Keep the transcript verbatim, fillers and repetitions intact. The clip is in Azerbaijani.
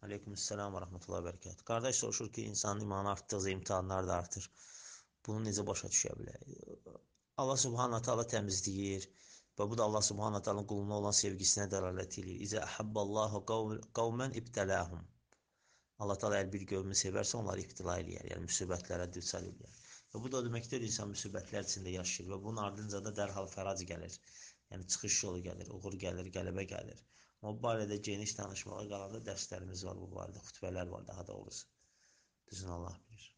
Aleykümselam və rəhmətullahi və bərəkət. Qardaş soruşur ki, insanın imanı artdıqca imtahanlar da artır. Bunu necə başa düşə bilərik? Allah Subhanahu taala təmizləyir və bu da Allah Subhanahu taala'nın quluna olan sevgisinə dəlalət edir. İzə ahabballahu qavmen ibtəlahum. Allah Taala əgər bir qövmü sevərsə, onları ibtila eləyər, yəni müsibətlərə düçar eləyər. Və bu da deməkdir, insan müsibətlər içində yaşayır və bunun ardınca da dərhal fərac gəlir. Yəni çıxış yolu gəlir, uğur gəlir, qələbə gəlir. Amma bu barədə geniş danışmağa qalanda dərslərimiz var bu barədə, xütbələr var daha doğrusu. Düzün Allah bilir.